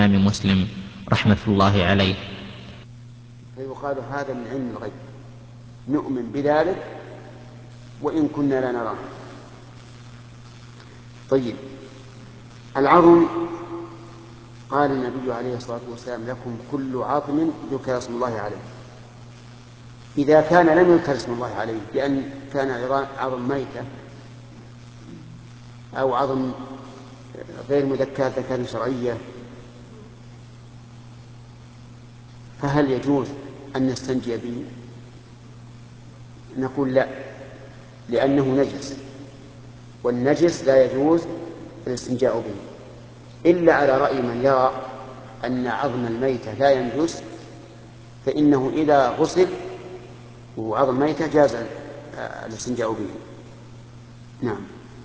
الإمام مسلم رحمة الله عليه. فيقال هذا من علم الغيب، نؤمن بذلك وإن كنا لا نراه. طيب، العظم قال النبي عليه الصلاة والسلام: لكم كل عظم ذكر اسم الله عليه. إذا كان لم يذكر اسم الله عليه بأن كان عظم ميتة أو عظم غير مذكاة ذكاة شرعية، فهل يجوز أن نستنجي به؟ نقول لا، لأنه نجس، والنجس لا يجوز الاستنجاء به، إلا على رأي من يرى أن عظم الميتة لا ينجس، فإنه إذا غسل وعظم الميتة جاز الاستنجاء به. نعم.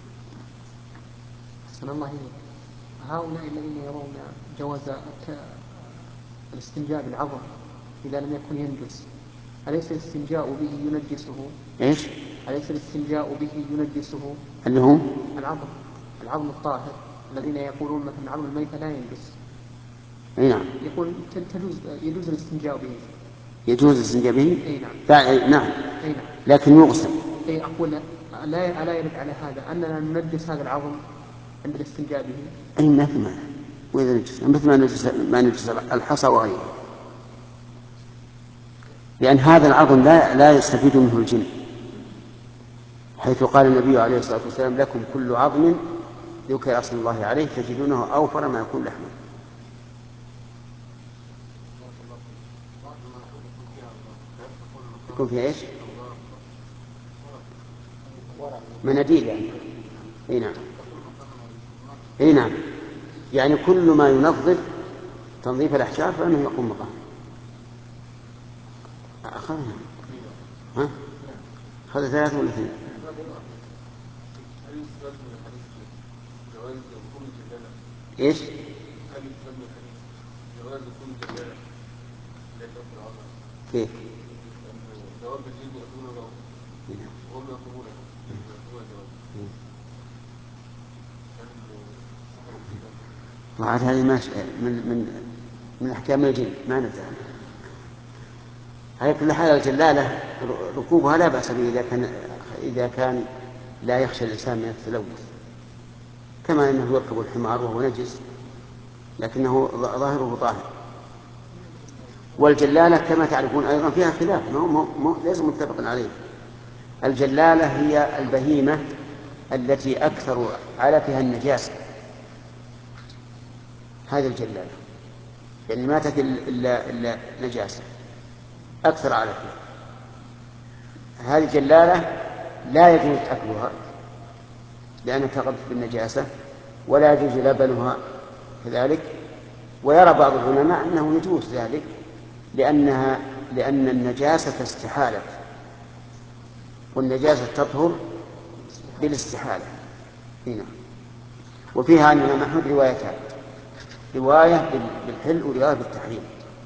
أحسن الله إليك. هؤلاء الذين يرون جواز الاستنجاء بالعظم إذا لم يكن ينجس، أليس الاستنجاء به ينجسه؟ إيش؟ أليس الاستنجاء به ينجسه؟ اللي هو العظم الطاهر، الذين يقولون مثلا العظم الميت لا ينجس. نعم. يقول يجوز الاستنجاء به. يجوز الاستنجاء به؟ أي نعم. نعم. أي نعم. لكن يغسل. أي أقول ألا يرد على هذا أننا ننجس هذا العظم عند الاستنجاء به؟ أي ما في مانع، وإذا نجس مثل ما نجس الحصى وغيره، لأن هذا العظم لا يستفيد منه الجن، حيث قال النبي عليه الصلاة والسلام: لكم كل عظم ذكر اسم الله عليه تجدونه أوفر ما يكون لحما. يكون فيها إيش؟ مناديل يعني. اي نعم. اي نعم، يعني كل ما ينظف تنظيف الأحجار فإنه يقوم مقام. أخذنا ها؟ أخذ 3 ولا 2؟ إيش؟ كيف؟ وعاد هذه من أحكام الجن ما نزل. على كل حال الجلالة ركوبها لا بأس به إذا كان لا يخشى الإنسان من التلوث، كما أنه يركب الحمار وهو نجس لكنه ظاهره طاهر. والجلالة كما تعرفون أيضا فيها خلاف، ليس متفق عليه. الجلالة هي البهيمة التي أكثر علفها النجاسة، هذه الجلالة يعني ما تأكل إلا نجاسة أكثر علفها. هذه الجلالة لا يجوز أكلها لأنها تغلط بالنجاسة، ولا يجوز لبنها كذلك. ويرى بعض العلماء أنه يجوز ذلك لأن النجاسة استحالت، والنجاسة تطهر بالاستحالة. هنا وفيها عن الإمام أحمد روايتان: رواية بالحل ورواية بالتحريم.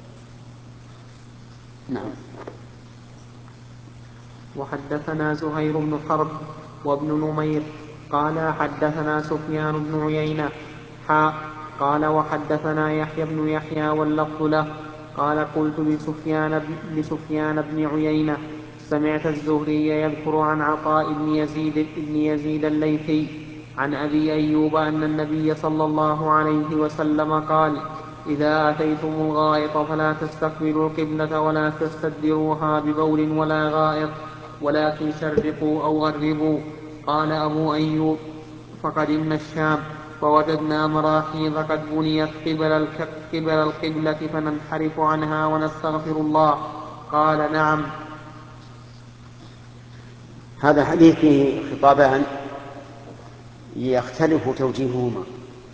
نعم. وحدثنا زهير بن حرب وابن نمير قال حدثنا سفيان بن عيينة قال وحدثنا يحيى بن يحيى واللفظ له قال قلت لسفيان بن عيينة: سمعت الزهري يذكر عن عطاء بن يزيد الليثي عن أبي أيوب أن النبي صلى الله عليه وسلم قال: إذا أتيتم الغائط فلا تستقبلوا القبلة ولا تستدبروها ببول ولا غائط، ولكن شرقوا أو غربوا. قال أبو أيوب: فقدمنا الشام فوجدنا مراحيض قد بنيت قبل القبلة فننحرف عنها ونستغفر الله. قال: نعم. هذا الحديث فيه خطابان يختلف توجيههما: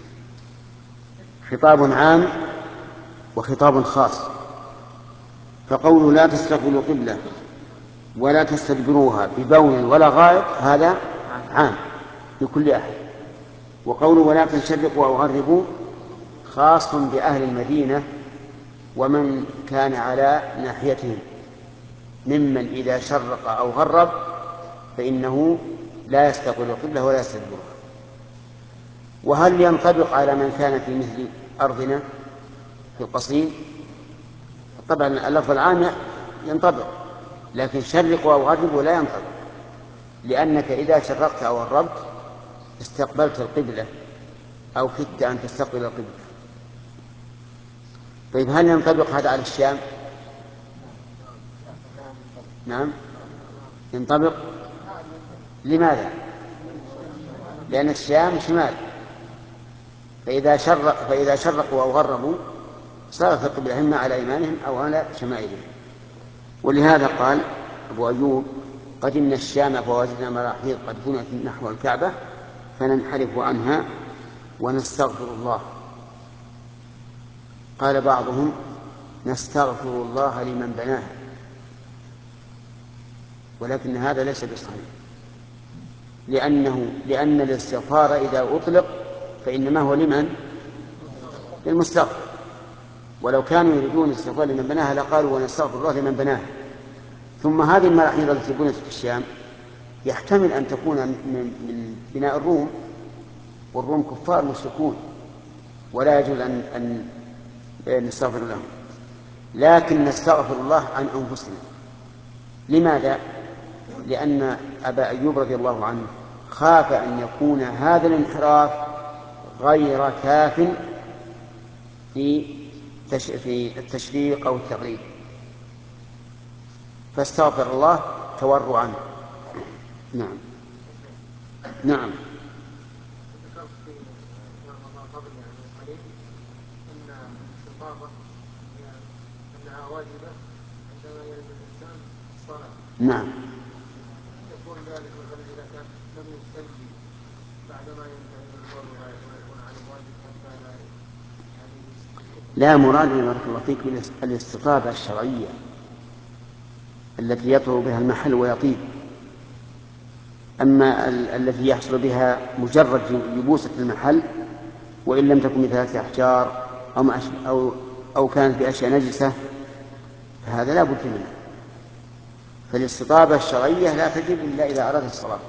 خطاب عام وخطاب خاص. فقول لا تستقبلوا قبلة ولا تستدبروها ببول ولا غائط هذا عام لكل أحد، وقول ولكن شرقوا أو غربوا خاص بأهل المدينة ومن كان على ناحيتهم ممن إذا شرق أو غرب فإنه لا يستقبل القبلة ولا يستدبرها. وهل ينطبق على من كان في مثل أرضنا؟ في القصيم. طبعا اللفظ العام ينطبق، لكن شرقوا أو غربوا لا ينطبق، لأنك إذا شرقت أو غربت استقبلت القبلة أو كدت أن تستقبل القبلة. طيب هل ينطبق هذا على الشام؟ نعم ينطبق. لماذا؟ لأن الشام شمال، فإذا شرقوا أو غربوا صارت القبلة إما على أيمانهم أو على شمائلهم. ولهذا قال أبو أيوب: قدمنا الشام فوجدنا مراحيض قد بنيت نحو الكعبة فننحرف عنها ونستغفر الله. قال بعضهم: نستغفر الله لمن بناها، ولكن هذا ليس بصحيح، لأن الاستغفار إذا أطلق فإنما هو لمن؟ للمستغفر. ولو كانوا يريدون الاستغفار لمن بناها لقالوا ونستغفر الله لمن بناها. ثم هذه المراحيض التي بنيت في الشام يحتمل أن تكون من بناء الروم، والروم كفار مشركون ولا يجوز أن نستغفر لهم، لكن نستغفر الله عن أنفسنا. لماذا؟ لأن أبا أيوب رضي الله عنه خاف أن يكون هذا الانحراف غير كاف في التشريق أو التغريب، فاستغفر الله تورعا. نعم. نعم. نعم. يكون ذلك مثلا إذا كان لم يستنجي بعدما ينتهي من الوضوء ويكون على الواجب حتى لا مراد بارك الله فيك بالاستطابة الشرعية التي يطهر بها المحل ويطيب. أما التي يحصل بها مجرد يبوسة المحل وإن لم تكن بثلاثة أحجار أو كانت بأشياء نجسة فهذا لا بد منه. فالاستطابة الشرعية لا تجب إلا إذا أراد الصلاة.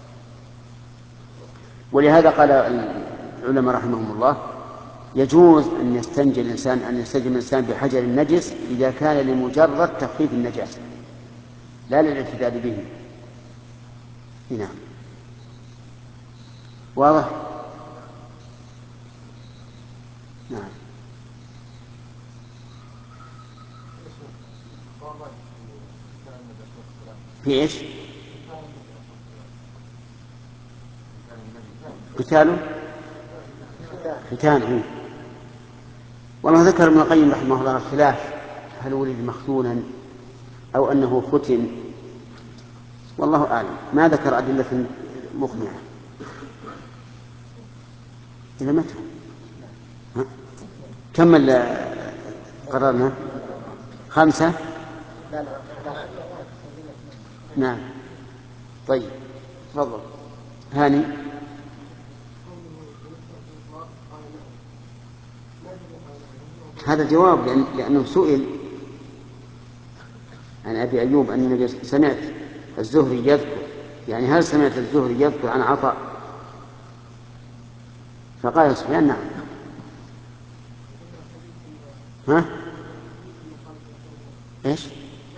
ولهذا قال العلماء رحمهم الله: يجوز أن يستنجي الإنسان بحجر النجس إذا كان لمجرد تخفيف النجاسة لا للاعتداد به. نعم. واضح؟ نعم. في إيش؟ ختانه. والله ذكر ابن القيم رحمه الله الخلاف: هل ولد مختونا أو أنه ختن؟ والله أعلم، ما ذكر أدلة مقنعة. إذا متى كم قررنا؟ 5. نعم. طيب تفضل هاني. هذا جواب لأنه سئل عن أبي أيوب أن النبي سمعت الزهري يذكر، يعني هل سمعت الزهري يذكر عن عطاء؟ فقال سفيان: نعم. ها؟ إيش؟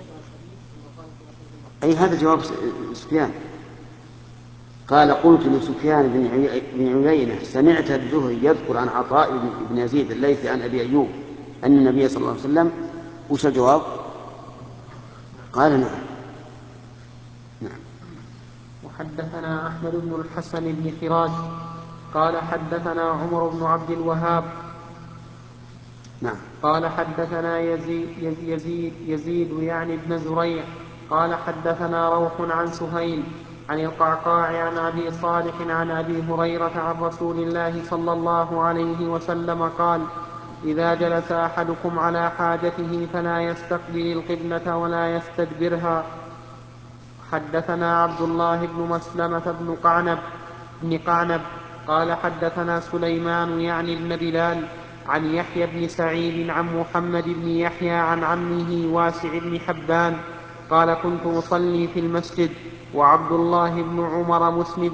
أي هذا جواب سفيان. قال: قلت لسفيان بن عيينة: سمعت الزهري يذكر عن عطاء بن يزيد الليثي عن أبي أيوب أن النبي صلى الله عليه وسلم. وش الجواب؟ قال: نعم. نعم. وحدثنا أحمد بن الحسن بن خراج قال حدثنا عمر بن عبد الوهاب نعم. قال حدثنا يزيد يعني بن زريع قال حدثنا روح عن سهيل عن القعقاع عن أبي صالح عن أبي هريرة عن رسول الله صلى الله عليه وسلم قال: إذا جلس أحدكم على حاجته فلا يستقبل القبلة ولا يستدبرها. حدثنا عبد الله بن مسلمة بن قعنب قال حدثنا سليمان يعني بن بلال عن يحيى بن سعيد عن محمد بن يحيى عن عمه واسع بن حبان قال: كنت أصلي في المسجد وعبد الله بن عمر مسند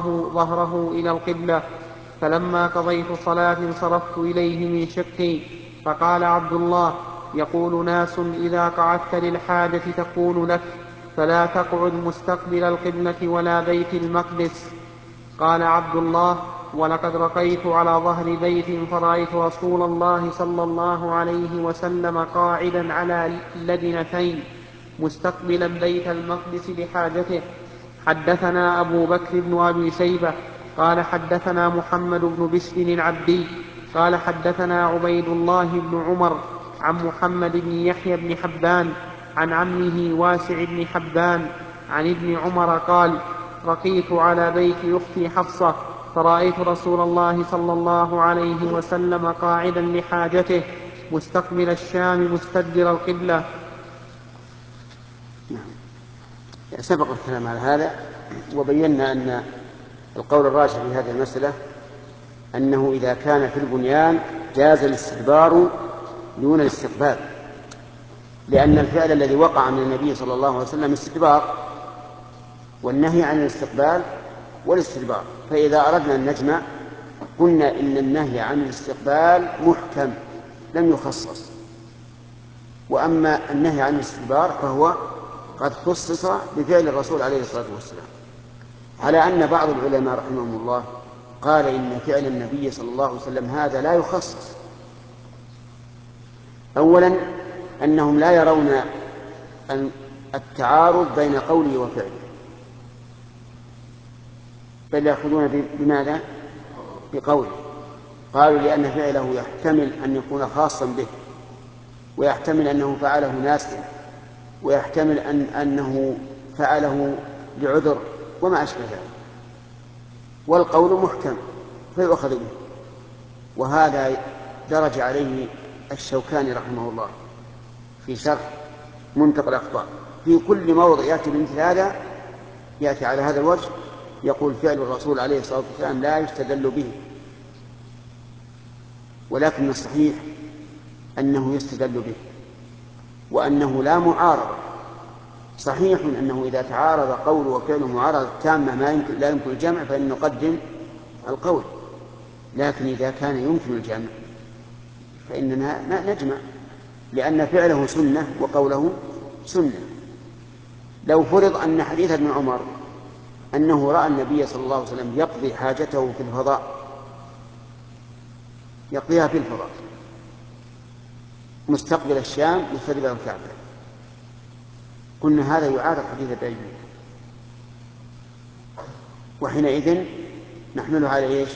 ظهره إلى القبلة، فلما قضيت صلاة انصرفت إليه من شقي فقال عبد الله: يقول ناس إذا قعدت للحاجة تكون لك، فلا تقعد مستقبل القبلة ولا بيت المقدس. قال عبد الله: ولقد رقيت على ظهر بيت فرأيت رسول الله صلى الله عليه وسلم قاعدا على لبنتين مستقبلا بيت المقدس لحاجته. حدثنا أبو بكر بن أبي شيبة قال حدثنا محمد بن بشر العبدي قال حدثنا عبيد الله بن عمر عن محمد بن يحيى بن حبان عن عمه واسع بن حبان عن ابن عمر قال: رقيت على بيت أختي حفصة فرأيت رسول الله صلى الله عليه وسلم قاعدا لحاجته مستقبل الشام مستدبر القبلة. سبق الكلام على هذا، وبينا أن القول الراجح في هذه المسألة أنه إذا كان في البنيان جاز الاستدبار دون الاستقبال، لأن الفعل الذي وقع من النبي صلى الله عليه وسلم استدبار، والنهي عن الاستقبال والاستدبار. فإذا أردنا أن نجمع قلنا إن النهي عن الاستقبال محكم لم يخصص، وأما النهي عن الاستدبار فهو قد خصص بفعل الرسول عليه الصلاة والسلام، على أن بعض العلماء رحمهم الله قال إن فعل النبي صلى الله عليه وسلم هذا لا يخصص. أولا أنهم لا يرون التعارض بين قوله وفعله، بل يأخذون بماذا؟ بقوله. قالوا لأن فعله يحتمل أن يكون خاصا به، ويحتمل أنه فعله ناسيا، ويحتمل أنه فعله لعذر وما أشبه ذلك، والقول محكم فيؤخذ به. وهذا درج عليه الشوكاني رحمه الله في شرح منتقى الأخبار، في كل موضع يأتي بمثل هذا يأتي على هذا الوجه يقول فعل الرسول عليه الصلاة والسلام لا يستدل به، ولكن الصحيح أنه يستدل به، وأنه لا معارضة. صحيح أنه إذا تعارض قول وفعل معارضة تامة لا يمكن الجمع فإن نقدم القول، لكن إذا كان يمكن الجمع فإننا نجمع، لأن فعله سنة وقوله سنة. لو فرض أن حديث ابن عمر أنه رأى النبي صلى الله عليه وسلم يقضي حاجته في الفضاء، يقضيها في الفضاء مستقبل الشام مستدبر الكعبة، قلنا هذا يعارض حديث ابن عمر، وحينئذ نحمله على ايش؟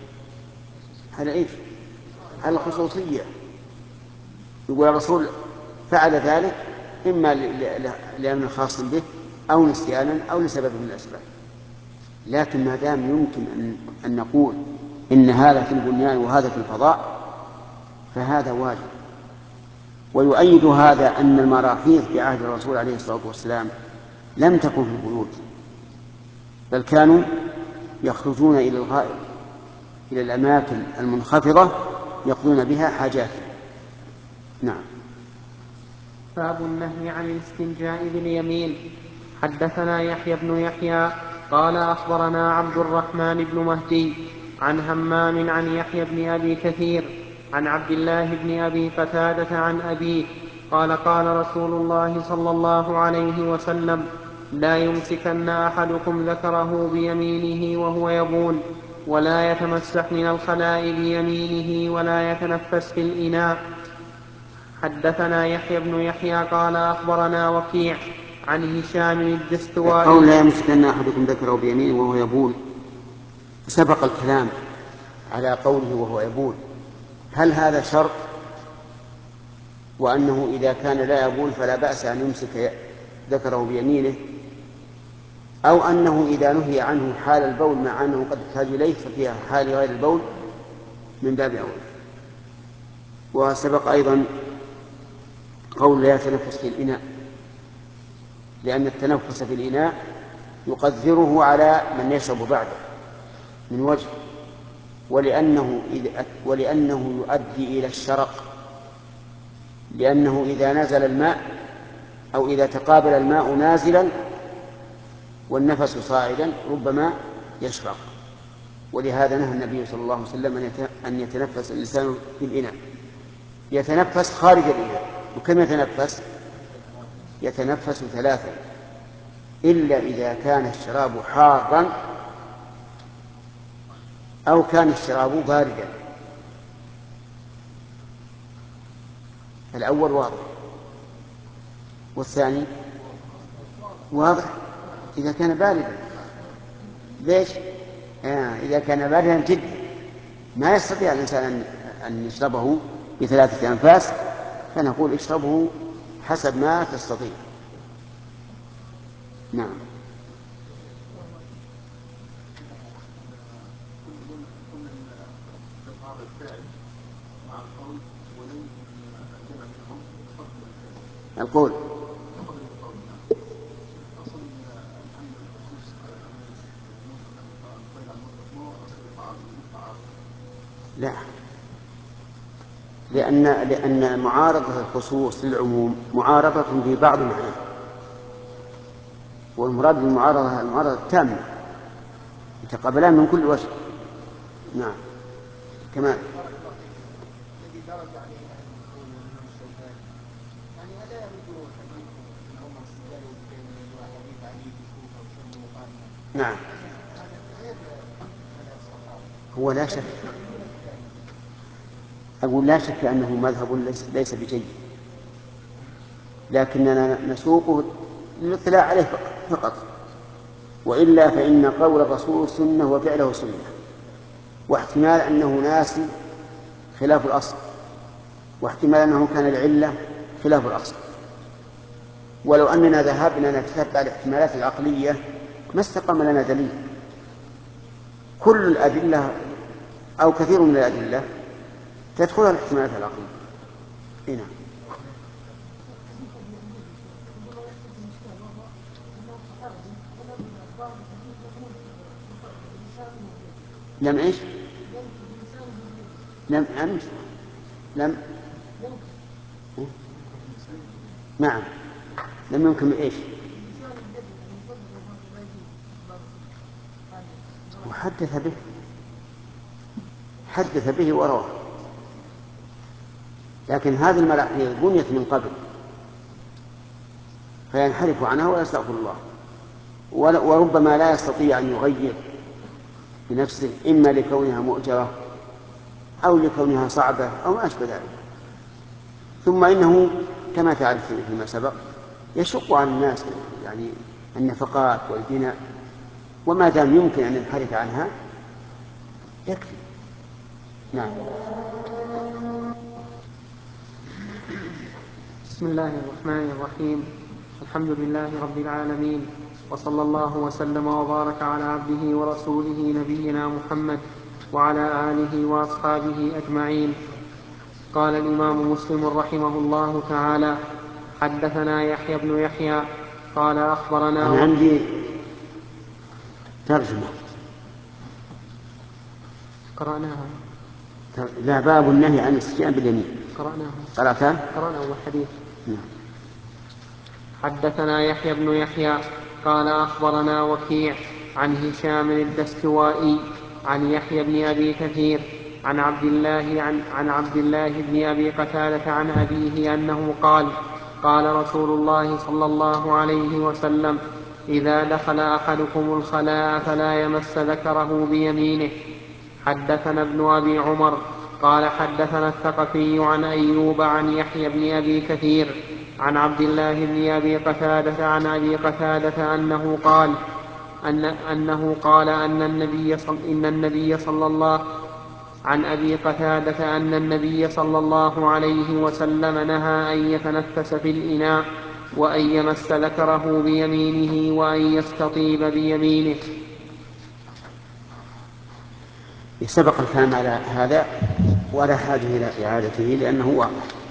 على الخصوصية. يقول الرسول فعل ذلك إما لأمر خاص به أو نسيانا أو لسبب من الأسباب، لكن ما دام يمكن أن نقول إن هذا في البنيان وهذا في الفضاء فهذا واجب. ويؤيد هذا أن المراحيض في عهد الرسول عليه الصلاة والسلام لم تكن في البيوت، بل كانوا يخرجون إلى الغائط، إلى الأماكن المنخفضة يقضون بها حاجات. نعم. باب النهي عن الاستنجاء باليمين. حدثنا يحيى بن يحيى قال أخبرنا عبد الرحمن بن مهدي عن همام عن يحيى بن أبي كثير عن عبد الله بن أبي قتادة عن أبيه قال قال رسول الله صلى الله عليه وسلم: لا يمسكن أحدكم ذكره بيمينه وهو يبول، ولا يتمسح من الخلاء بيمينه، ولا يتنفس في الإناء. حدثنا يحيى بن يحيى قال أخبرنا وكيع عن هشام الدستوائي. قول لا يمسكن أحدكم ذكره بيمينه وهو يبول، سبق الكلام على قوله وهو يبول، هل هذا شرط وأنه إذا كان لا يبول فلا بأس أن يمسك ذكره بيمينه، أو أنه إذا نهي عنه حال البول مع أنه قد يحتاج إليه ففيها حال غير البول من باب أولى. وسبق أيضا قول لا يتنفس في الإناء، لأن التنفس في الإناء يقدره على من يشرب بعده من وجه، ولأنه يؤدي إلى الشرق، لأنه إذا نزل الماء أو إذا تقابل الماء نازلا والنفس صاعدا ربما يشرق، ولهذا نهى النبي صلى الله عليه وسلم أن يتنفس الإنسان في الإناء. يتنفس خارج الإناء. وكم يتنفس؟ يتنفس 3 إلا إذا كان الشراب حارا أو كان الشراب باردا. الأول واضح، والثاني واضح إذا كان باردا. ليش؟ إذا كان باردا جدا ما يستطيع الإنسان أن يشربه ب3 أنفاس، فنقول اشربه حسب ما تستطيع. نعم. القول لا، لأن معارضة الخصوص للعموم معارضة في بعض معناه، والمراد بالمعارضة المعارضة التامة يتقابلان من كل وجه. نعم. كمان نعم. هو لا شك، أقول لا شك أنه مذهب ليس بجيد، لكننا نسوقه للاطلاع عليه فقط، وإلا فإن قول الرسول سنة وفعله سنة، واحتمال أنه ناسي خلاف الأصل، واحتمال أنه كان العلة خلاف الأصل. ولو أننا ذهبنا نتتبع الاحتمالات العقلية ما استقام لنا دليل. كل الأدلة أو كثير من الأدلة تدخلها الاحتمالات العقلية. هنا لم إيش؟ لم أمس لم نعم لم يمكن إيش؟ حدث به ورواه، لكن هذه الملاحظة بنيت من قبل فينحرف عنها ويستغفر الله، وربما لا يستطيع أن يغير بنفسه، إما لكونها مؤجرة أو لكونها صعبة أو ما أشبه ذلك. ثم إنه كما تعرف فيما سبق يشق على الناس يعني النفقات والبناء، وما دام يمكن أن ينحرف عنها يكفي. نعم. بسم الله الرحمن الرحيم. الحمد لله رب العالمين، وصلى الله وسلم وبارك على عبده ورسوله نبينا محمد وعلى آله وأصحابه أجمعين. قال الإمام مسلم رحمه الله تعالى: حدثنا يحيى بن يحيى قال أخبرنا. أنا عندي ترجمة قرأناها. لا، باب النهي عن الاستئذان باليمين. قرأناها أول حديث. حدثنا يحيى بن يحيى قال أخبرنا وكيع عن هشام الدستوائي عن يحيى بن أبي كثير عن عبد الله بن أبي قتادة عن أبيه أنه قال: قال رسول الله صلى الله عليه وسلم: إذا دخل أحدكم الخلاء فلا يمس ذكره بيمينه. حدثنا ابن أبي عمر قال حدثنا الثقفي عن أيوب عن يحيى بن أبي كثير عن عبد الله بن أبي قتادة عن أبي قتادة أنه قال أن النبي صلى الله عليه وسلم نهى أن يتنفس في الإناء وأن يمس ذكره بيمينه وأن يستطيب بيمينه. سبق الكلام على هذا ولا حاجة إلى إعادته لأنه واضح.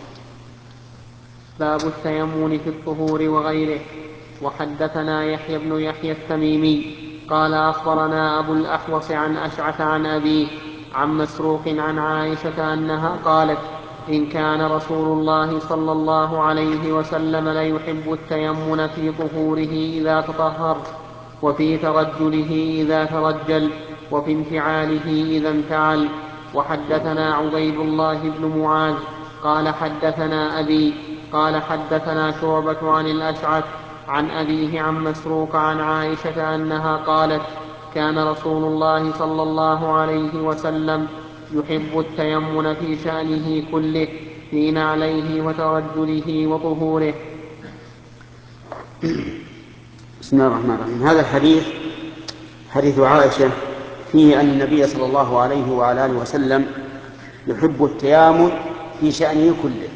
باب التيمم في الطهور وغيره. وحدثنا يحيى بن يحيى التميمي قال أخبرنا أبو الأحوص عن أشعث عن أبيه عن مسروق عن عائشة أنها قالت: إن كان رسول الله صلى الله عليه وسلم ليحب التيمم في طهوره إذا تطهر، وفي ترجله إذا ترجل، وفي انفعاله إذا انفعل. وحدثنا عبيد الله بن معاذ قال حدثنا أبي قال حدثنا شعبة عن الأشعث عن أبيه عن مسروق عن عائشة أنها قالت كان رسول الله صلى الله عليه وسلم يحب التيمن في شأنه كله في نعليه وترجله وطهوره. بسم الله الرحمن الرحيم. هذا الحديث حديث عائشة فيه أن النبي صلى الله عليه وعلى آله وسلم يحب التيامن في شأنه كله،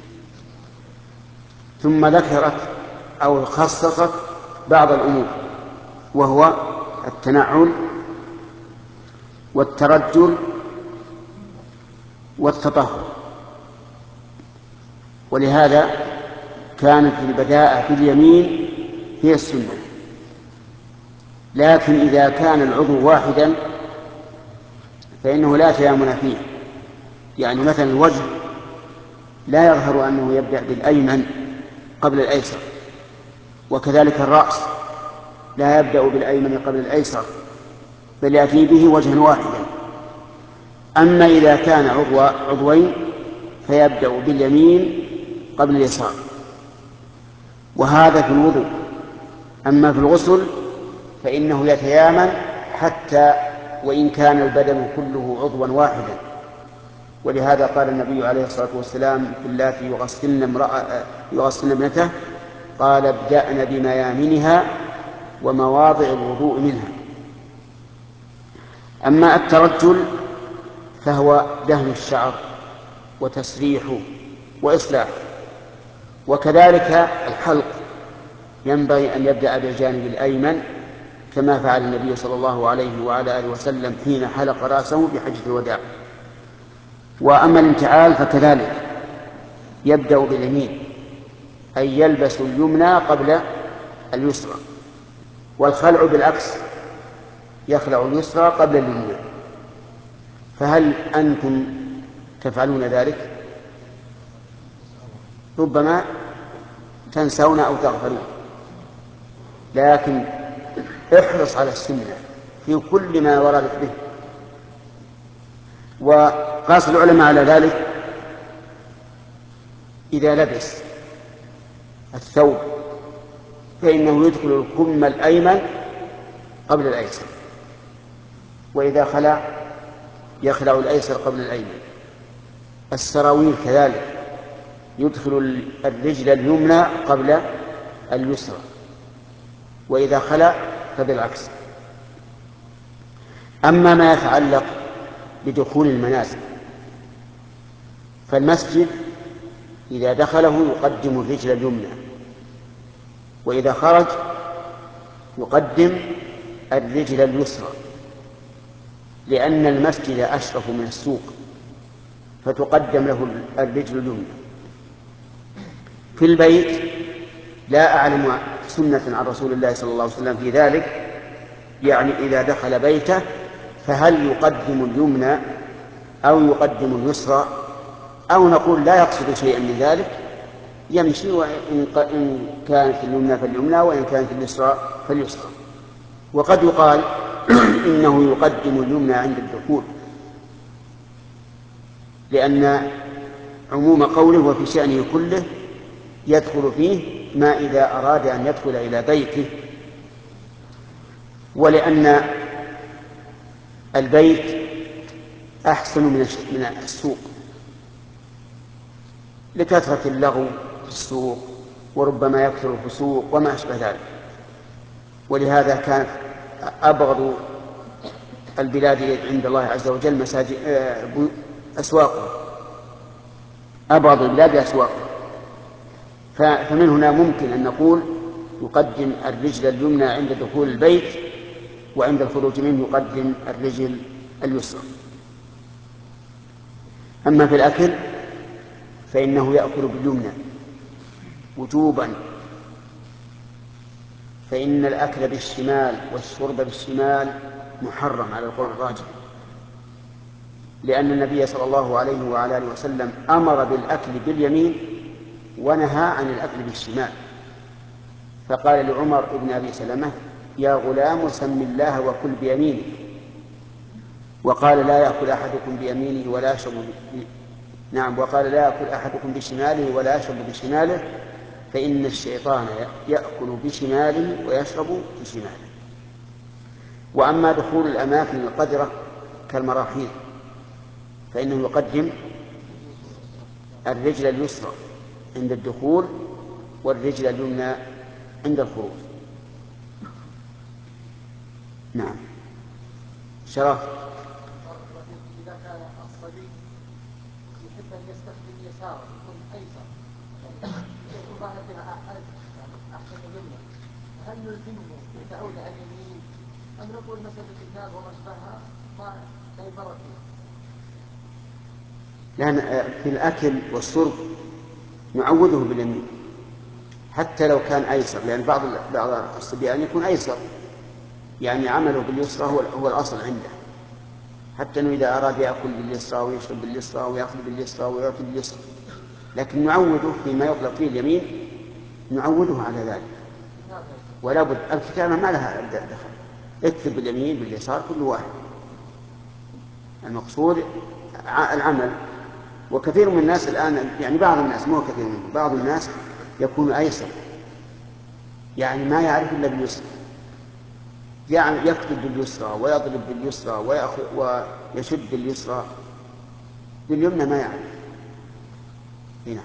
ثم ذكرت أو خصصت بعض الأمور، وهو التنعل والترجل والتطهر. ولهذا كانت البداءة باليمين هي السنة، لكن إذا كان العضو واحدا فإنه لا تيامن فيه. يعني مثلا الوجه لا يظهر أنه يبدأ بالأيمن قبل الأيسر، وكذلك الرأس لا يبدأ بالأيمن قبل الأيسر، بل يأتي به وجها واحدا. أما إذا كان عضوين فيبدأ باليمين قبل اليسار، وهذا في الوضوء. أما في الغسل فإنه يتيامن حتى وإن كان البدن كله عضوا واحدا. ولهذا قال النبي عليه الصلاة والسلام في اللاتي يغسلن ابنته قال ابدأن بميامنها ومواضع الوضوء منها. أما الترجل فهو دهن الشعر وتسريحه وإصلاحه، وكذلك الحلق ينبغي أن يبدأ بالجانب الأيمن كما فعل النبي صلى الله عليه وعلى آله وسلم حين حلق رأسه بحجة الوداع. وأما الانتعال فكذلك يبدأ باليمين، أي يلبس اليمنى قبل اليسرى، والخلع بالعكس يخلع اليسرى قبل اليمنى. فهل أنتم تفعلون ذلك؟ ربما تنسون أو تغفلون، لكن احرص على السنة في كل ما وردت به. وقاس العلماء على ذلك إذا لبس الثوب فإنه يدخل الكم الأيمن قبل الأيسر، وإذا خلع يخلع الأيسر قبل الأيمن. السراويل كذلك يدخل الرجل اليمنى قبل اليسرى، وإذا خلع فبالعكس. أما ما يتعلق بدخول المنازل فالمسجد إذا دخله يقدم الرجل اليمنى، وإذا خرج يقدم الرجل اليسرى، لأن المسجد أشرف من السوق فتقدم له الرجل اليمنى. في البيت لا أعلم سنة عن رسول الله صلى الله عليه وسلم في ذلك، يعني إذا دخل بيته فهل يقدم اليمنى أو يقدم اليسرى، أو نقول لا يقصد شيئا من ذلك يمشي، وإن كانت اليمنى فاليمنى وإن كانت اليسرى فاليسرى. وقد يقال إنه يقدم اليمنى عند الدخول، لأن عموم قوله وفي شأنه كله يدخل فيه ما إذا أراد أن يدخل إلى بيته، ولأن البيت أحسن من السوق لكثرة اللغو في السوق وربما يكثر الفسوق وما أشبه ذلك. ولهذا كانت أبغض البلاد عند الله عز وجل مساجد أسواقه، أبغض البلاد أسواقه. فمن هنا ممكن أن نقول يقدم الرجل اليمنى عند دخول البيت، وعند الخروج منه يقدم الرجل اليسرى. أما في الأكل فإنه يأكل باليمنى وجوبا، فإن الأكل بالشمال والشرب بالشمال محرم على القول الراجح، لأن النبي صلى الله عليه وعلى آله وسلم أمر بالأكل باليمين ونهى عن الأكل بالشمال. فقال لعمر بن أبي سلمة يا غلام سم الله وكل بيمينه، وقال لا يأكل أحدكم بيمينه ولا يشرب نعم. وقال لا يأكل أحدكم بشماله ولا يشرب بشماله فإن الشيطان يأكل بشماله ويشرب بشماله. وأما دخول الأماكن القذرة كالمراحيض فإنه يقدم الرجل اليسرى عند الدخول والرجل اليمنى عند الخروج. نعم. شرف. إذا كان الصبي يحب أن يستخدم يساره يكون أيسر يكون ظاهر بها أحسن اليمنى، هل نلزمه بالتعود على اليمين أم نقول مسألة الكتاب وما أشبهها لا يفرق فيها؟ لأن في الأكل والشرب نعوده باليمين حتى لو كان أيسر، لأن بعض الصبيان يكون أيسر يعني عمله باليسرى هو الأصل عنده، حتى أنه إذا أراد يأكل باليسرى ويشرب باليسرى ويأخذ باليسرى ويعطي باليسرى، لكن نعوده فيما يطلق فيه اليمين نعوده على ذلك. ولا بد الكتابة ما لها دخل، اكتب باليمين باليسار كل واحد، المقصود العمل. وكثير من الناس الآن يعني بعض الناس مو كثير منهم، بعض الناس يكون أيسر يعني ما يعرف إلا باليسرى، يعني يكتب باليسرى ويضرب باليسرى ويشد باليسرى، باليمنى ما يعرف. هنا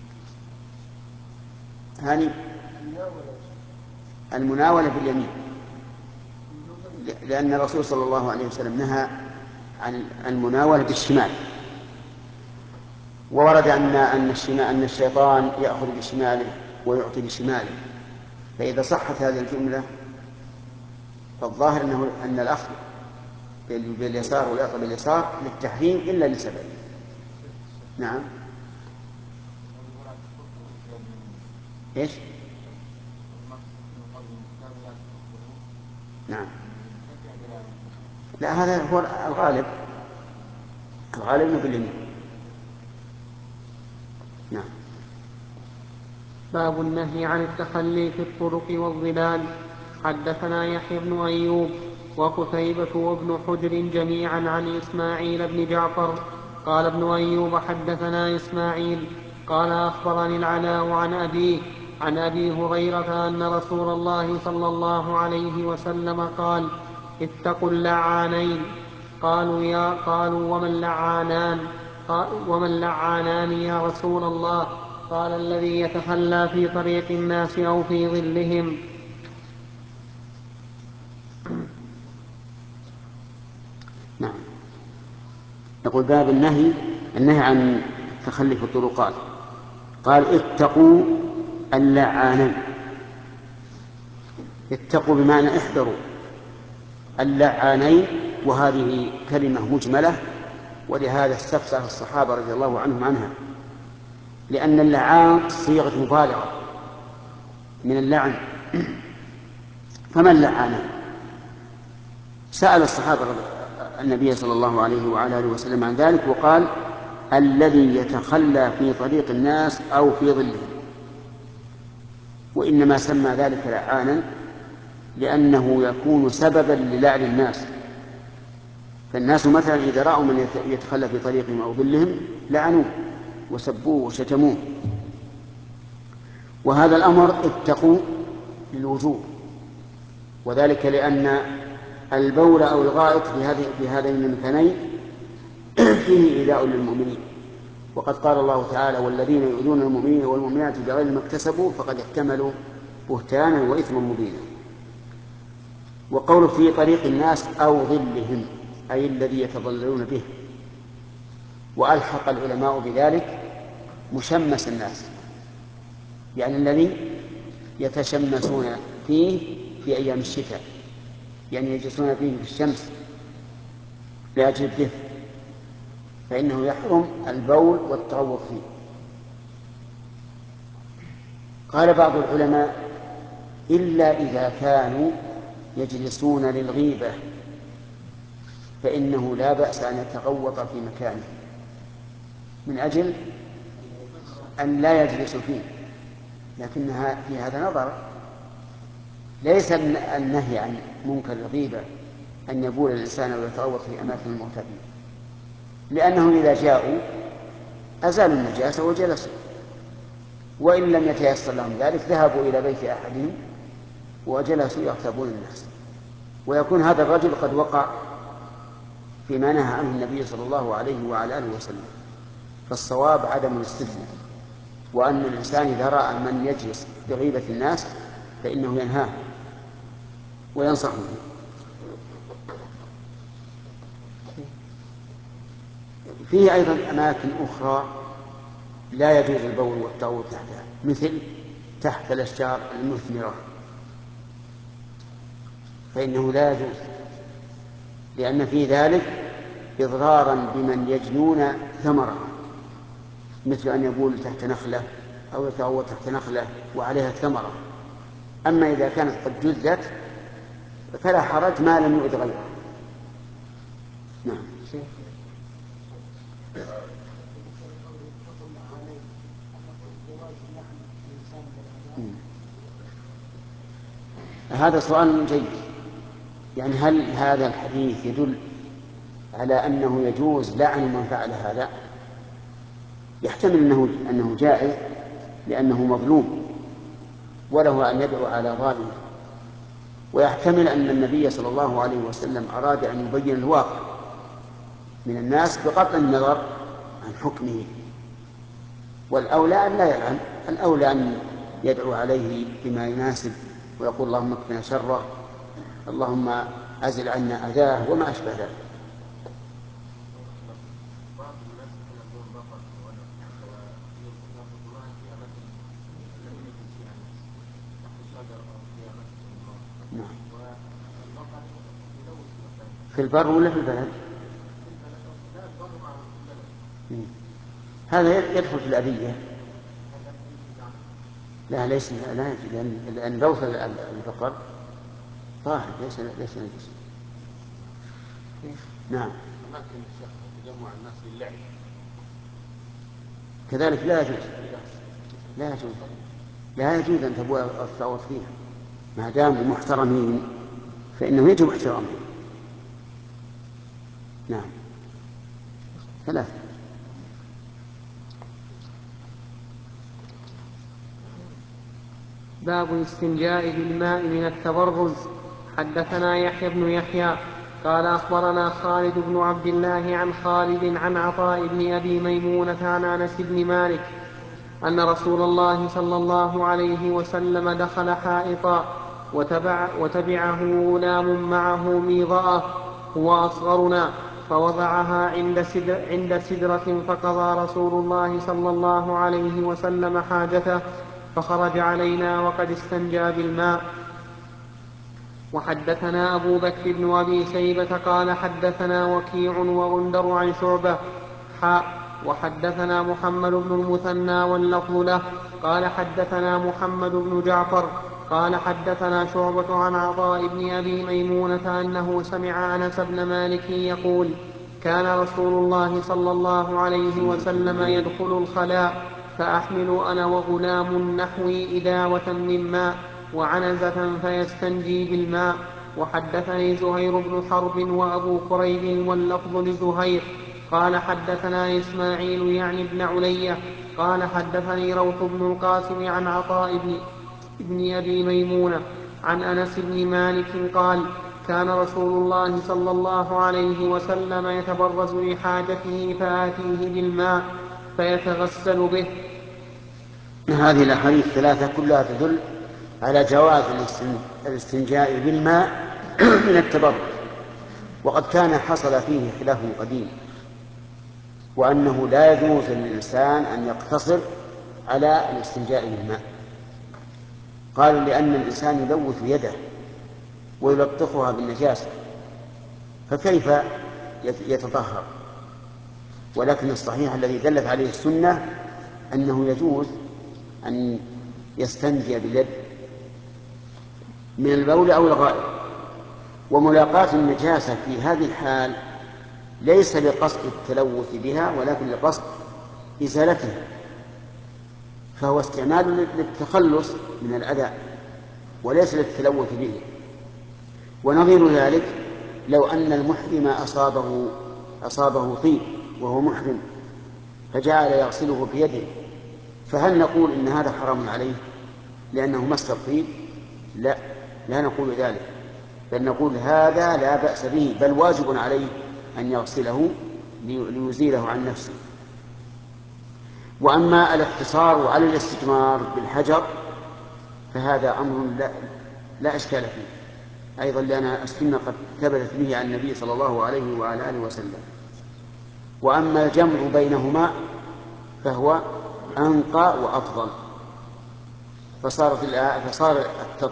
هذه المناولة باليمين، لأن الرسول صلى الله عليه وسلم نهى عن المناولة بالشمال، وورد أن الشيطان يأخذ بشماله ويعطي بشماله، فإذا صحت هذه الجملة فالظاهر أن الأخذ باليسار والإعطاء باليسار للتحريم إلا لسبب. نعم. إيش؟ نعم. لا، هذا هو الغالب باليمين. نعم. باب النهي عن التخلي في الطرق والظلال. حدثنا يحيى بن أيوب وقتيبة وابن حجر جميعا عن إسماعيل بن جعفر قال ابن أيوب حدثنا إسماعيل قال أخبرني العلاء عن أبيه عن أبي هريرة أن رسول الله صلى الله عليه وسلم قال اتقوا اللعانين. قالوا ومن لعانان يا رسول الله؟ قال الذي يتخلى في طريق الناس أو في ظلهم. نعم. يقول باب النهي عن التخلي في الطرقات. قال اتقوا اللعانين. اتقوا بمعنى احذروا اللعانين، وهذه كلمة مجملة، ولهذا استفسر الصحابة رضي الله عنهم عنها، لأن اللعان صيغة مبالغة من اللعن. فمن لعانين؟ سأل الصحابة النبي صلى الله عليه وعلى آله وسلم عن ذلك، وقال الذي يتخلى في طريق الناس أو في ظلهم. وإنما سمى ذلك لعانا لأنه يكون سببا للعن الناس، فالناس مثلا إذا رأوا من يتخلى في طريقهم أو ظلهم لعنوه وسبوه وشتموه. وهذا الأمر اتقوا للوجوب، وذلك لأن البول أو الغائط في هذين المكانين فيه إيذاء للمؤمنين، وقد قال الله تعالى والذين يؤذون المؤمنين والمؤمنات بغير ما اكتسبوا فقد احتملوا بهتانا وإثما مبينا. وقول في طريق الناس أو ظلهم أي الذي يتظللون به، وألحق العلماء بذلك مشمس الناس، يعني الذي يتشمسون فيه في أيام الشتاء، يعني يجلسون فيه في الشمس لأجل الدفء، فإنه يحرم البول والتغوط فيه. قال بعض العلماء إلا إذا كانوا يجلسون للغيبة فإنه لا بأس أن يتغوط في مكانه من أجل أن لا يجلس فيه، لكنها في هذا نظر. ليس النهي عن منكر الغيبة أن يبول الإنسان ويتغوط في أماكن المعتدين، لأنهم إذا جاءوا أزالوا النجاسة وجلسوا، وإن لم يتيسر لهم ذلك ذهبوا إلى بيت أحدهم وجلسوا يغتابون الناس، ويكون هذا الرجل قد وقع فيما نهى عنه النبي صلى الله عليه وعلى آله وسلم. فالصواب عدم الاستثناء، وأن الإنسان إذا رأى من يجلس بغيبة الناس فإنه ينهاه وينصحه. فيه أيضا أماكن أخرى لا يجوز البول والتعوض تحتها، مثل تحت الأشجار المثمرة، فإنه لا يجوز، لأن في ذلك إضرارا بمن يجنون ثمرة، مثل أن يبول تحت نخلة أو يتعوض تحت نخلة وعليها ثمرة. أما إذا كانت قد جذت فلا حرج ما لم يؤذ غيره. نعم. هذا سؤال جيد. يعني هل هذا الحديث يدل على أنه يجوز لعن من فعل هذا؟ يحتمل أنه جائز لأنه مظلوم وله أن يدعو على ظالمه، ويحتمل أن النبي صلى الله عليه وسلم أراد أن يبين الواقع من الناس بقطع النظر عن حكمه، والأولى أن لا يلعن، الأولى أن يدعو عليه بما يناسب ويقول اللهم اكفنا شره، اللهم أزل عنا أذاه وما أشبه ذلك. في البر ولا في البلد؟ هذا يدخل في الأذية. لا ليس، لا، لأن لوث البقر طاهر ليس نجس. نعم. تجمع الناس للعب كذلك لا يجوز، لا يجوز أن تبوء الثواب فيها ما داموا محترمين، فإنه يجب احترامهم. نعم. ثلاثة. باب الاستنجاء بالماء من التبرز. حدثنا يحيى بن يحيى قال أخبرنا خالد بن عبد الله عن خالد عن عطاء بن أبي ميمونة عن أنس بن مالك أن رسول الله صلى الله عليه وسلم دخل حائطا وتبعه غلام معه ميضأة هو أصغرنا، فوضعها عند سدرة، فقضى رسول الله صلى الله عليه وسلم حاجته، فخرج علينا وقد استنجى بالماء. وحدثنا أبو بكر بن أبي شيبة قال حدثنا وكيع وغندر عن شعبة وحدثنا محمد بن المثنى واللفظ له قال حدثنا محمد بن جعفر قال حدثنا شعبة عن عطاء بن أبي ميمونة أنه سمع أنس بن مالك يقول كان رسول الله صلى الله عليه وسلم يدخل الخلاء فأحمل أنا وغلام نحوي إداوة من ماء وعنزة فيستنجي بالماء. وحدثني زهير بن حرب وأبو كريب واللفظ لزهير قال حدثنا إسماعيل يعني بن علية قال حدثني روح بن القاسم عن عطاء بن أبي ميمونة عن أنس بن مالك قال كان رسول الله صلى الله عليه وسلم يتبرز لحاجته فآتيه بالماء فيتغسل به. هذه الأحاديث الثلاثة كلها تدل على جواز الاستنجاء بالماء من التبرز، وقد كان حصل فيه خلاف قديم، وأنه لا يجوز للإنسان أن يقتصر على الاستنجاء بالماء. قالوا لأن الإنسان يلوث يده ويلطخها بالنجاسة، فكيف يتطهر؟ ولكن الصحيح الذي دلت عليه السنة أنه يجوز أن يستنجي باليد من البول أو الغائط. وملاقاة النجاسة في هذه الحال ليس لقصد التلوث بها ولكن لقصد إزالتها، فهو استعمال للتخلص من الأذى وليس للتلوث به. ونظير ذلك لو أن المحرم أصابه طيب وهو محرم فجعل يغسله بيده، فهل نقول إن هذا حرام عليه لأنه مس الطيب؟ لا، لا نقول ذلك، بل نقول هذا لا بأس به، بل واجب عليه أن يغسله ليزيله عن نفسه. وأما الاقتصار على الاستجمار بالحجر فهذا أمر لا إشكال فيه أيضا، لأن السنة قد ثبتت به عن النبي صلى الله عليه وعلى آله وسلم. وأما الجمع بينهما فهو أنقى وأفضل، فصار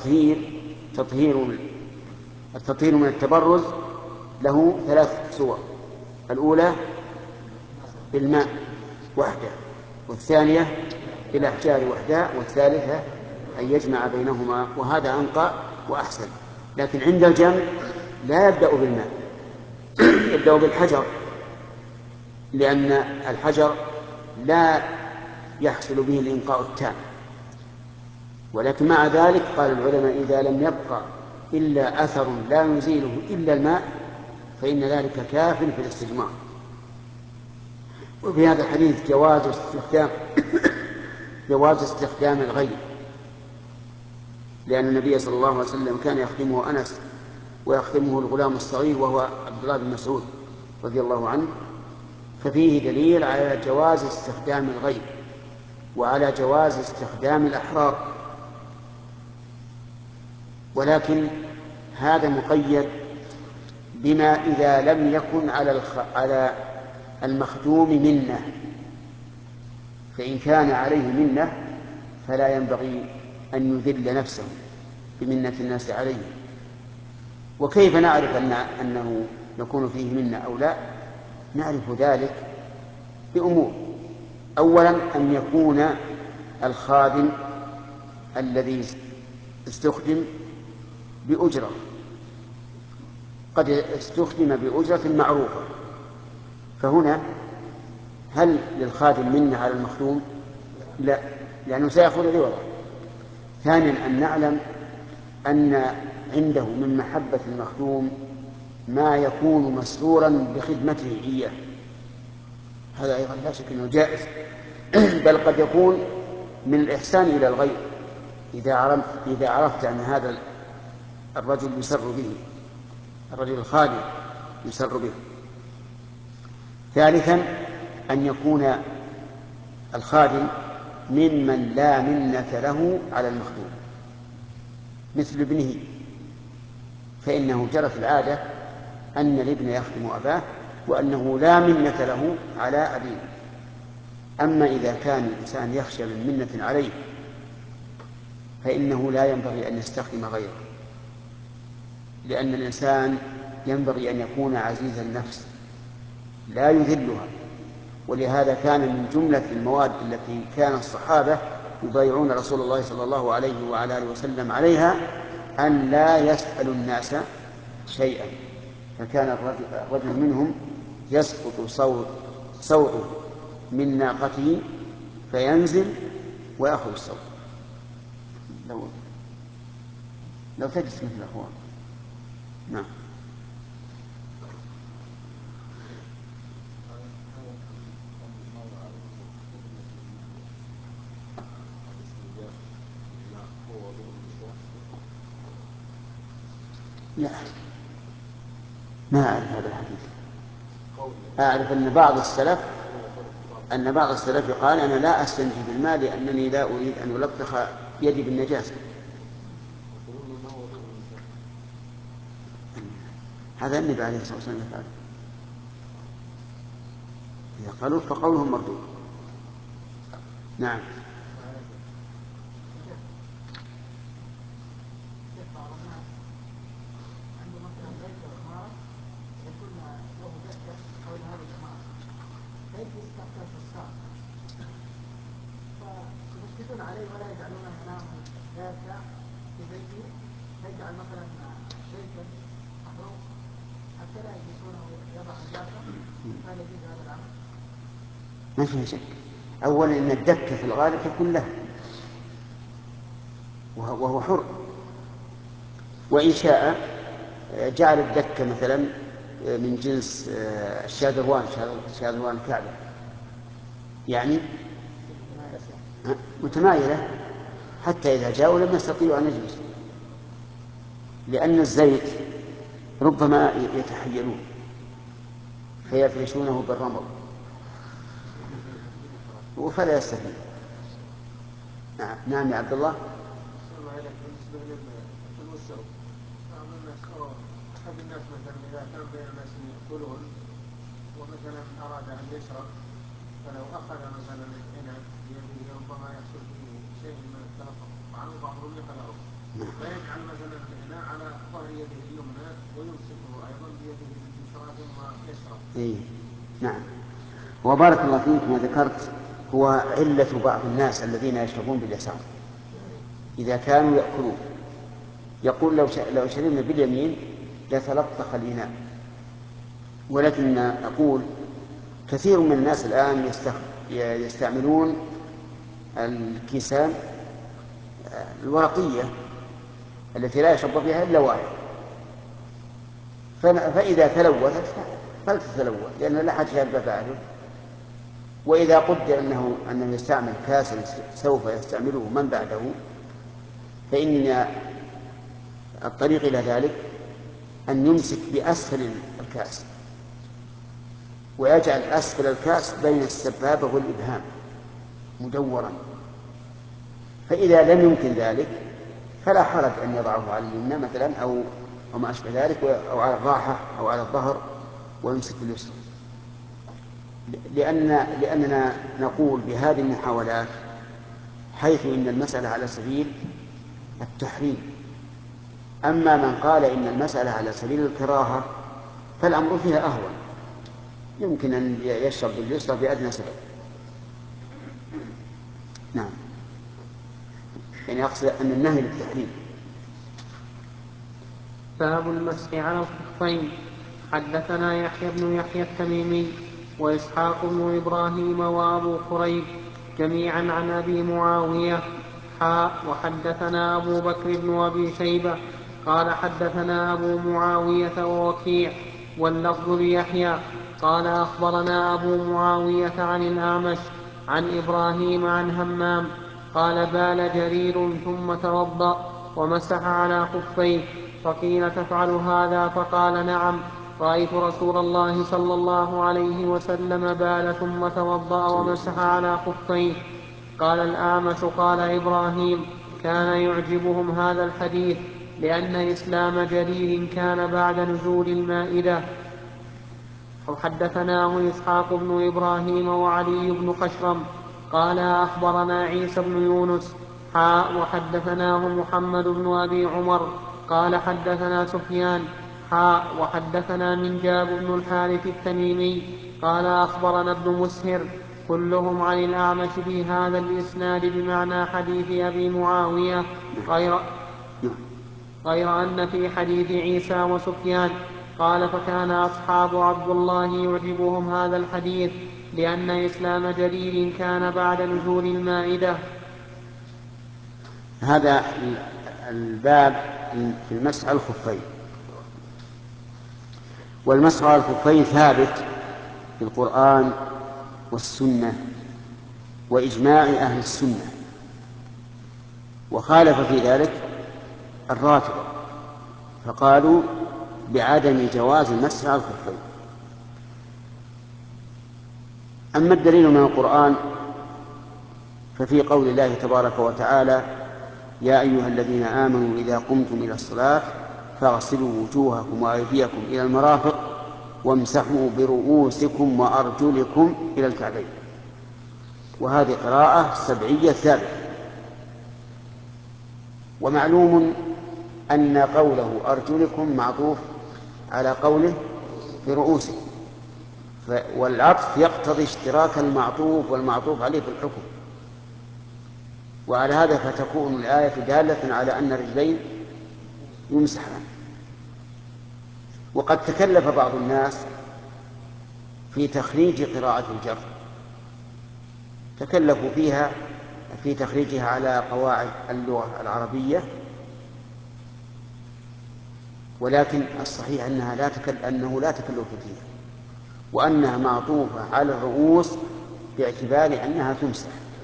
التطهير من التبرز له 3 صور: الأولى بالماء وحده، والثانية بالأحجار وحدها، والثالثة أن يجمع بينهما، وهذا أنقى وأحسن. لكن عند الجمع لا يبدأ بالماء، يبدأ بالحجر، لأن الحجر لا يحصل به الإنقاء التام. ولكن مع ذلك قال العلماء إذا لم يبقى إلا أثر لا يزيله إلا الماء فإن ذلك كاف في الاستجمار. وفي هذا الحديث جواز استخدام الغير، لأن النبي صلى الله عليه وسلم كان يخدمه أنس ويخدمه الغلام الصغير وهو عبد الله بن مسعود رضي الله عنه، ففيه دليل على جواز استخدام الغير وعلى جواز استخدام الأحرار. ولكن هذا مقيد بما إذا لم يكن على المخدوم منة، فإن كان عليه منة فلا ينبغي أن يذل نفسه بمنة الناس عليه. وكيف نعرف أنه يكون فيه منة أو لا؟ نعرف ذلك بأمور: أولا أن يكون الخادم الذي استخدم بأجرة، قد استخدم بأجرة معروفة، فهنا هل للخادم منة على المخدوم؟ لا، لأنه سيأخذ عوضا. ثانيا أن نعلم أن عنده من محبة المخدوم ما يكون مسرورا بخدمته إياه، هذا أيضا لا شك أنه جائز، بل قد يكون من الإحسان إلى الغير إذا عرفت أن هذا الرجل يسر به، الرجل الخادم يسر به. ثالثا أن يكون الخادم ممن لا منة له على المخدوم، مثل ابنه، فإنه جرت العادة أن الابن يخدم أباه وأنه لا منة له على أبيه. أما إذا كان الإنسان يخشى من منة عليه فإنه لا ينبغي أن يستخدم غيره، لأن الإنسان ينبغي أن يكون عزيز النفس لا يذلها. ولهذا كان من جملة المواد التي كان الصحابة يبايعون رسول الله صلى الله عليه وعلى آله وسلم عليها أن لا يسألوا الناس شيئا، فكان الرجل منهم يسقط صوته من ناقته فينزل ويأخذ الصوت. لو تجلس مثل الأخوان. نعم. لا، ما أعرف هذا الحديث. أعرف أن بعض السلف قال أنا لا أستنجي بالماء لأنني لا أريد أن ألطخ يدي بالنجاسة. هذا النبي عليه الصلاة والسلام يفعل. إذا قالوا فقولهم مردود. نعم. فيشددون عليه ولا يجعلونه ينام ذاك في بيته، يجعل مثلا بيتا محروق حتى لا يجلسونه يضع الجافة، فهل يجوز هذا العمل؟ ما فيه شك. أولا إن الدكة في الغالب تكون له وهو حر، وإن شاء جعل الدكة مثلا من جنس الشاذروان الكعبة، يعني متمايلة حتى إذا جاءوا لم يستطيعوا أن يجلسوا، لأن الزيت ربما يتحيلون فيفرشونه بالرمل فلا يستفيد. نعم يا عبد الله. بالنسبة للوسع بعض الناس أحد الناس مثلا إذا كان بين الناس يأكلون ومثلا أراد أن يشرب فلو أخذ مثلا الإناء بيده ربما يحصل فيه شيء من التلطف بعضهم يخلعه فيجعل مثلا الإناء على ظهر يده اليمنى ويمسكه أيضا بيده اليسرى ثم يشرب. نعم. وبارك الله فيك ما ذكرت هو علة بعض الناس الذين يشربون باليسار إذا كانوا يأكلون، يقول لو شربنا باليمين لتلطخ الإناء، ولكن أقول كثير من الناس الآن يستعملون الكيسان الورقية التي لا يشرب بها إلا واحد، فإذا تلوثت فلتتلوث لأن لا أحد يشرب بعده. وإذا قدر أنه يستعمل كاسا سوف يستعمله من بعده فإن الطريق إلى ذلك أن يمسك بأسفل الكاس ويجعل أسفل الكاس بين السبابة والإبهام مدورا، فإذا لم يمكن ذلك فلا حرج أن يضعه على اليمنى مثلا أو ما أشبه ذلك، أو على الراحة أو على الظهر ويمسك باليسرى، لأننا نقول بهذه المحاولات حيث إن المسألة على سبيل التحريم. أما من قال إن المسألة على سبيل الكراهة فالأمر فيها أهون، يمكن أن يشرب باليسرى بأدنى سبب. نعم، يعني أقصد أن النهي للتحريم. باب المسح على الخفين. حدثنا يحيى بن يحيى التميمي وإسحاق بن إبراهيم وأبو كريب جميعا عن أبي معاوية وحدثنا أبو بكر بن أبي شيبة قال حدثنا أبو معاوية ووكيع واللفظ ليحيى قال أخبرنا أبو معاوية عن الأعمش عن إبراهيم عن همام قال بال جرير ثم توضأ ومسح على خفيه، فقيل تفعل هذا؟ فقال نعم، رأيت رسول الله صلى الله عليه وسلم بال ثم توضأ ومسح على خفيه. قال الأعمش قال إبراهيم كان يعجبهم هذا الحديث لأن إسلام جرير كان بعد نزول المائدة. وحدثناه إسحاق بن إبراهيم وعلي بن خشرم قال أخبرنا عيسى بن يونس وحدثناه محمد بن أبي عمر قال حدثنا سفيان وحدثنا منجاب بن الحارث التميمي قال أخبرنا ابن مسهر كلهم عن الأعمش في هذا الإسناد بمعنى حديث أبي معاوية غير أن في حديث عيسى وسفيان قال فكان أصحاب عبد الله يعجبهم هذا الحديث لأن إسلام جرير كان بعد نزول المائدة. هذا الباب في المسح على الخفين، والمسح على الخفين ثابت في القرآن والسنة وإجماع أهل السنة، وخالف في ذلك الرافضة فقالوا بعدم جواز المسح على الخفين. أما الدليل من القرآن ففي قول الله تبارك وتعالى يا أيها الذين آمنوا إذا قمتم إلى الصلاة فاغسلوا وجوهكم وأيديكم إلى المرافق وامسحوا برؤوسكم وأرجلكم إلى الكعبين، وهذه قراءة سبعية ثابتة. ومعلوم أن قوله أرجلكم معطوف على قوله برؤوسكم، والعطف يقتضي اشتراك المعطوف والمعطوف عليه في الحكم، وعلى هذا فتكون الآية دالة على أن الرجلين يمسحان. وقد تكلف بعض الناس في تخريج قراءة الجر، تكلفوا فيها في تخريجها على قواعد اللغة العربية، ولكن الصحيح أنه لا تكلف فيها، وأنها معطوفة على الرؤوس باعتبار أنها تمسح.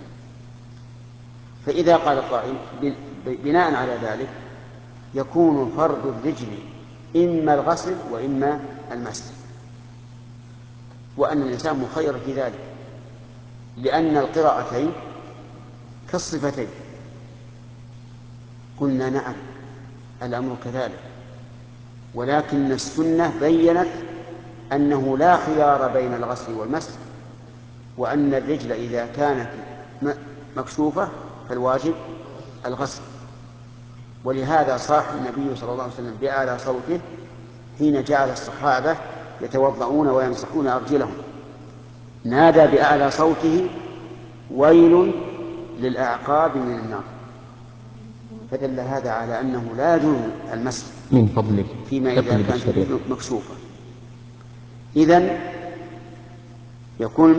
فإذا قال قائل بناء على ذلك يكون فرض الرجل إما الغسل وإما المسح، وأن الإنسان مخير في ذلك، لأن القراءتين كالصفتين. قلنا نعم الأمر كذلك، ولكن السنة بيّنت أنه لا خيار بين الغسل والمسح، وأن الرجل إذا كانت مكشوفة فالواجب الغسل. ولهذا صاح النبي صلى الله عليه وسلم بأعلى صوته حين جعل الصحابة يتوضؤون ويمسحون أرجلهم، نادى بأعلى صوته: ويل للأعقاب من النار. فدل هذا على أنه لا يجوز المسح من فضلك فيما إذا كانت مكشوفة. إذن يكون